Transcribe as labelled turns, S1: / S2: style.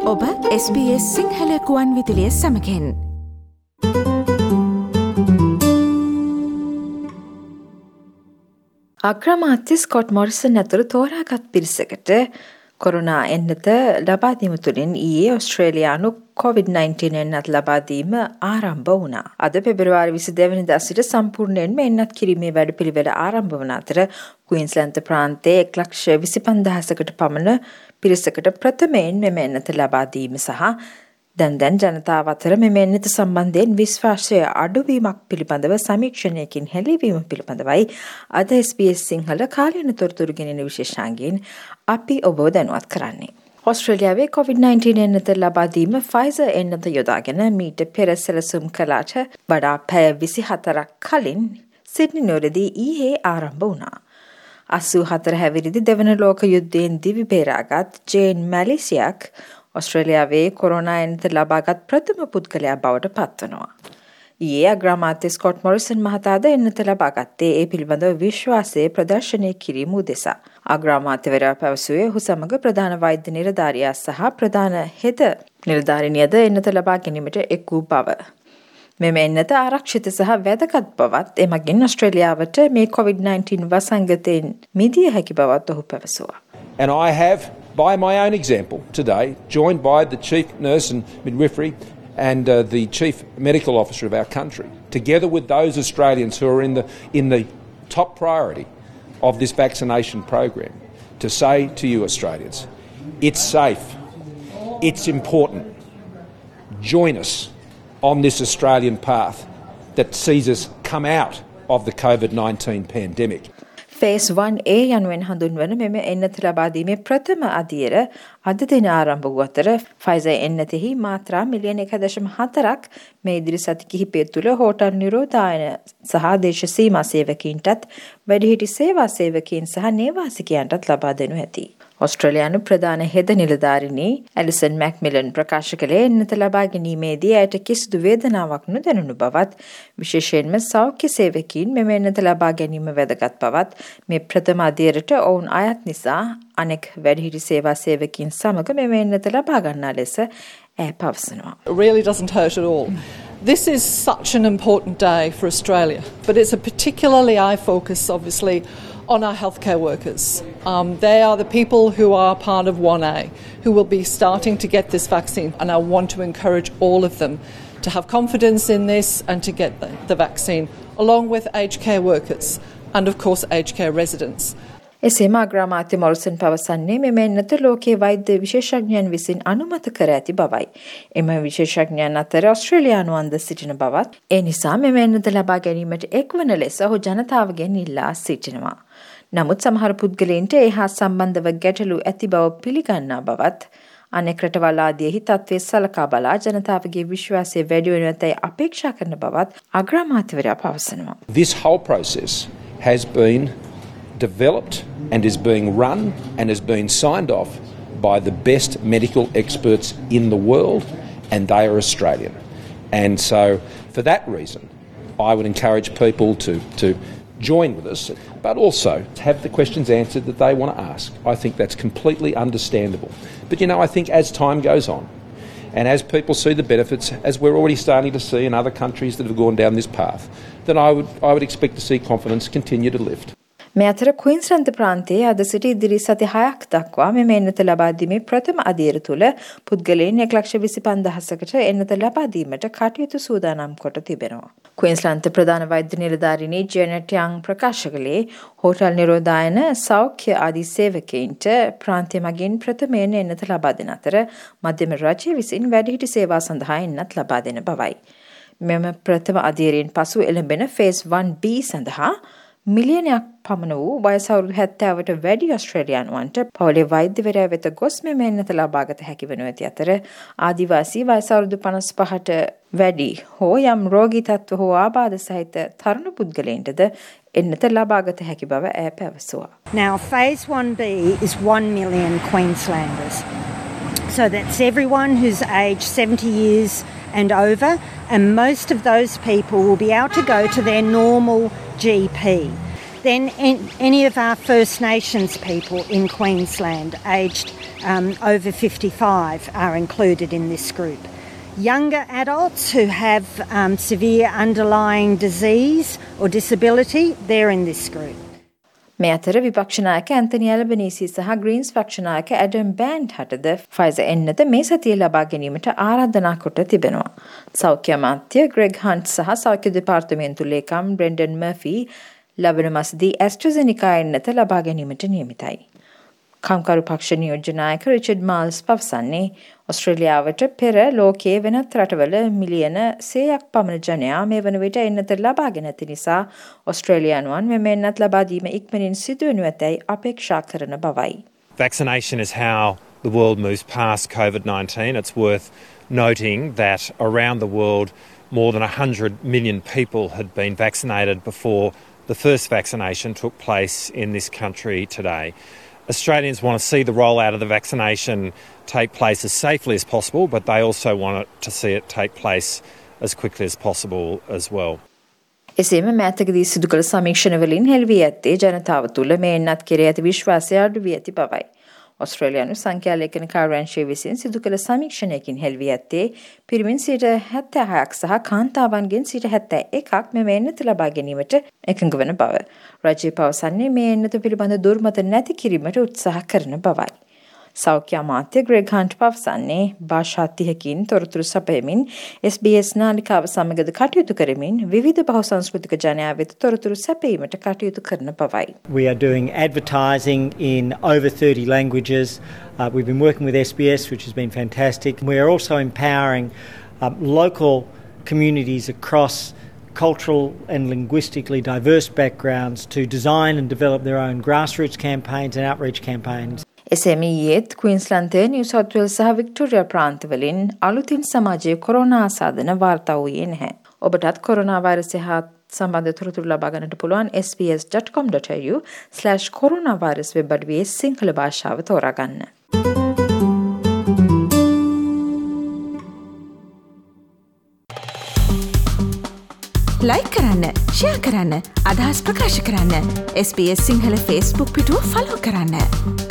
S1: ඔබ SBS සිංහල කුවන් විදුලිය සමගින් අග්‍රාමාත්‍ය ස්කොට් මොරිසන් ඇතුළු තෝරාගත් පිරිසකට කොරෝනා එන්නත ලබා දීම තුළින් ඊයේ ඔස්ට්‍රේලියානු COVID-19 එන්නත් ලබා දීම ආරම්භ වුණා. අද පෙබරවාරි 22 වෙනිදා සිට සම්පූර්ණයෙන්ම එන්නත් කිරීමේ වැඩපිළිවෙල ආරම්භ වන අතර ක්වීන්ස්ලන්ත ප්‍රාන්තයේ 1,25,000කට පමණ පිරිසකට ප්‍රථමයෙන් මෙම එන්නත ලබා දීම සහ දැන් ජනතාව අතර මෙම එන්නත සම්බන්ධයෙන් විශ්වාසය අඩුවීමක් පිළිබඳව සමීක්ෂණයකින් හෙළිවීම පිළිබඳවයි අද SBS සිංහල කාලීන තොරතුරු ගෙනෙන විශේෂාංගයෙන් අපි ඔබව දැනුවත් කරන්නේ. ඔස්ට්‍රේලියාවේ COVID-19 එන්නත ලබා දීම ෆයිසර් එන්නත යොදාගෙන මීට පෙර සැලසුම් කළාට වඩා පැය 24ක් කලින් සිඩ්නි නුවරදී ඊයේ ආරම්භ වුණා. 84 හැවිරිදි දෙවන ලෝක යුද්ධයෙන් දිවි බේරාගත් ජේන් මැලිසියක් ඔස්ට්‍රේලියාවේ කොරෝනා එන්නත ලබාගත් ප්‍රථම පුද්ගලයා බවට පත්වනවා. ඊයේ අග්‍රාමාත්‍ය ස්කොට් මොරිසන් මහතාද එන්නත ලබාගත්තේ ඒ පිළිබඳව විශ්වාසය ප්‍රදර්ශනය කිරීම උදෙසා. අග්‍රාමාත්‍යවරයා පැවසුවේ ඔහු සමග ප්‍රධාන වෛද්‍ය නිලධාරියා සහ ප්‍රධාන හෙද නිලධාරිනියද එන්නත ලබා ගැනීමට එක් වූ බව. මෙම එන්නත ආරක්ෂිත සහ වැදගත් බවත් එමගින් ඔස්ට්‍රේලියාවට මේ COVID-19 වසංගතයෙන් මිදිය හැකි බවත් ඔහු පැවසුවා.
S2: And I have, by my own example today, joined by the Chief Nurse and Midwifery and the Chief Medical Officer of our country, together with those Australians who are in the top priority of this vaccination program, to say to you Australians, it's safe, it's important. Join us on this Australian path that sees us come out of the COVID-19 pandemic.
S1: Phase 1A යනුවෙන් හඳුන්වන මෙම එන්නත ලබා දීමේ ප්‍රථම අදියර අද දින ආරම්භ වූ අතර ෆයිසර් එන්නතෙහි මාත්‍රා මිලියන 1.4ක් මේ ඉදිරි සති කිහිපය තුළ හෝටල් නිරෝධායන සහ දේශ සීමා සේවකීන්ටත් වැඩිහිටි සේවා සේවකීන් සහ නේවාසිකයන්ටත් ලබා දෙනු ඇති. ඔස්ට්‍රේලියානු ප්‍රධාන හෙද නිලධාරිනී ඇලිසන් මැක්මිලන් ප්‍රකාශ කළේ එන්නත ලබා ගැනීමේදී ඇයට කිසිදු වේදනාවක් නොදැනුණු බවත් විශේෂයෙන්ම සෞඛ්‍ය සේවකීන් මෙම එන්නත ලබා ගැනීම වැදගත් බවත් මේ ප්‍රථම අදියරට ඔවුන් අයත් නිසා අනෙක් වැඩිහිටි සේවා සේවකීන් සමග මෙම එන්නත ලබා ගන්නා ලෙස ඇය පවසනවා.
S3: It really doesn't hurt at all. This is such an important day for Australia, but it's a particularly eye focus, obviously, on our healthcare workers. They are the people who are part of 1A, who will be starting to get this vaccine, and I want to encourage all of them to have confidence in this and to get the vaccine, along with aged care workers and, of course, aged care residents.
S1: එසේම අග්‍රාමාත්‍ය Morrison පවසන්නේ මෙම එන්නත ලෝකයේ වෛද්‍ය විශේෂඥයන් විසින් අනුමත කර ඇති බවයි. එම විශේෂඥයන් අතර ඔස්ට්‍රේලියානුවන්ද සිටින බවත් ඒ නිසා මෙම එන්නත ලබා ගැනීමට එක්වන ලෙස ඔහු ජනතාවගෙන් ඉල්ලා සිටිනවා. නමුත් සමහර පුද්ගලයන්ට ඒ හා සම්බන්ධව ගැටලු ඇති බව පිළිගන්නා බවත් අනෙක් රටවල් ආදියෙහි තත්ත්වය සලකා බලා ජනතාවගේ විශ්වාසය වැඩි වෙනු ඇතැයි අපේක්ෂා කරන බවත් අග්‍රාමාත්‍යවරයා පවසනවා.
S2: This whole process has been developed and is being run and has been signed off by the best medical experts in the world, and they are Australian. And so for that reason I would encourage people to join with us, but also to have the questions answered that they want to ask. I think that's completely understandable. But you know, I think as time goes on and as people see the benefits, as we're already starting to see in other countries that have gone down this path, then I would expect to see confidence continue to lift.
S1: මේ අතර ක්වීන්ස්ලන්ත ප්‍රාන්තයේ අද සිට ඉදිරි සති 6ක් දක්වා මෙම එන්නත ලබා දීමේ ප්‍රථම අදියර තුළ පුද්ගලයන් 1,25,000කට එන්නත ලබා දීමට කටයුතු සූදානම් කොට තිබෙනවා. ක්වීන්ස්ලන්ත ප්‍රධාන වෛද්‍ය නිලධාරිනී ජේනට් යං ප්‍රකාශ කළේ හෝටල් නිරෝධායන සෞඛ්‍ය ආදී සේවකයින්ට ප්‍රාන්තය මගින් ප්‍රථමයෙන් එන්නත ලබා දෙන අතර මධ්‍යම රජය විසින් වැඩිහිටි සේවා සඳහා එන්නත් ලබා දෙන බවයි. මෙම ප්‍රථම අදියරෙන් පසු එළඹෙන ෆේස් 1B සඳහා මිලියනයක් පමණ වූ වයස අවුරුදු 70ට වැඩි ඔස්ට්‍රේලියානුවන්ට පවුලේ වෛද්‍යවරයා වෙත ගොස් මෙම එන්නත ලබාගත හැකි වනු ඇති අතර ආදිවාසී වයස අවුරුදු 55ට වැඩි හෝ යම් රෝගී තත්ත්ව හෝ ආබාධ සහිත තරුණ පුද්ගලයන්ටද එන්නත ලබාගත හැකි බව ඇය පැවසුවා.
S4: Now phase 1B is 1 million Queenslanders. So that's everyone who's aged 70 years and over, and most of those people will be able to go to their normal GP. Then any of our First Nations people in Queensland aged over 55 are included in this group. Younger adults who have severe underlying disease or disability, they're in this group.
S1: මේ අතර විපක්ෂ නායක Anthony Albanese සහ Greens පක්ෂ නායක ඇඩම් band හටද Pfizer එන්නත මේ සතිය ලබා ගැනීමට ආරාධනා කොට තිබෙනවා. සෞඛ්‍ය අමාත්‍ය ග්‍රෙග් හන්ට් සහ සෞඛ්‍ය දෙපාර්තමේන්තු ලේකම් බ්‍රෙන්ඩන් මර්ෆි ලබන මාසදී ඇස්ට්‍රාසෙනිකා එන්නත ලබා ගැනීමට නියමිතයි. කම්කරු පක්ෂ නියෝජ්‍ය නායක රිචඩ් මාල්ස් පවසන්නේ ඔස්ට්‍රේලියාවට පෙර ලෝකයේ වෙනත් රටවල මිලියන 100ක් පමණ ජනයා මේ වන විට එන්නත ලබාගෙන ඇති නිසා ඔස්ට්‍රේලියානුවන් මෙම එන්නත් ලබා දීම ඉක්මනින් සිදු වෙනු ඇතැයි අපේක්ෂා කරන බවයි.
S5: Vaccination is how the world moves past COVID-19. It's worth noting that around the world more than 100 million people had been vaccinated before the first vaccination took place in this country today. Australians want to see the rollout of the vaccination take place as safely as possible, but they also want to see it take place as quickly as possible as well.
S1: එසේම මෑතකදී සිදු කළ සමීක්ෂණවලින් හෙළි ඇත්තේ ජනතාව තුළ මේ එන්නත් කෙරෙහි ඇති විශ්වාසය අඩු වී ඇති බවයි. ඔස්ට්‍රේලියානු සංඛ්‍යා ලේඛන කාර්යාංශය විසින් සිදු කළ සමීක්ෂණයකින් හෙළි ඇත්තේ පිරිමින් 76ක් සහ කාන්තාවන්ගෙන් 71ක් මෙම එන්නත ලබා ගැනීමට එකඟ වන බව. රජය පවසන්නේ මේ එන්නත පිළිබඳ දුර්මත නැති කිරීමට උත්සාහ කරන බවයි. සෞඛ්‍ය අමාත්‍ය ග්‍රෙග් හන්ට් පවසන්නේ භාෂා 30කින් තොරතුරු සපයමින් SBS නාලිකාව සමගද කටයුතු කරමින් විවිධ බහුසංස්කෘතික ජනයා වෙත තොරතුරු සැපයීමට කටයුතු කරන බවයි.
S6: We are doing advertising in over 30 languages. We've been working with SBS, which has been fantastic. We are also empowering local communities across cultural and linguistically diverse backgrounds to design and develop their own grassroots campaigns and outreach campaigns.
S1: එසේම ඊයේත් ක්වීන්ස්ලන්තයේ New South Wales සහ Victoria ප්‍රාන්තවලින් අලුතින් සමාජයේ corona ආසාදන වාර්තා වූයේ නැහැ. ඔබටත් කොරෝනා වෛරසය හා සම්බන්ධ තොරතුරු ලබා ගන්නට පුළුවන් sbs.com.au/coronavirus වෙබ් අඩවියේ සිංහල භාෂාව තෝරා ගන්න.
S7: ලයික් කරන්න, ෂෙයා කරන්න, අදහස් ප්‍රකාශ කරන්න. SBS සිංහල Facebook පිටුව ෆලෝ කරන්න.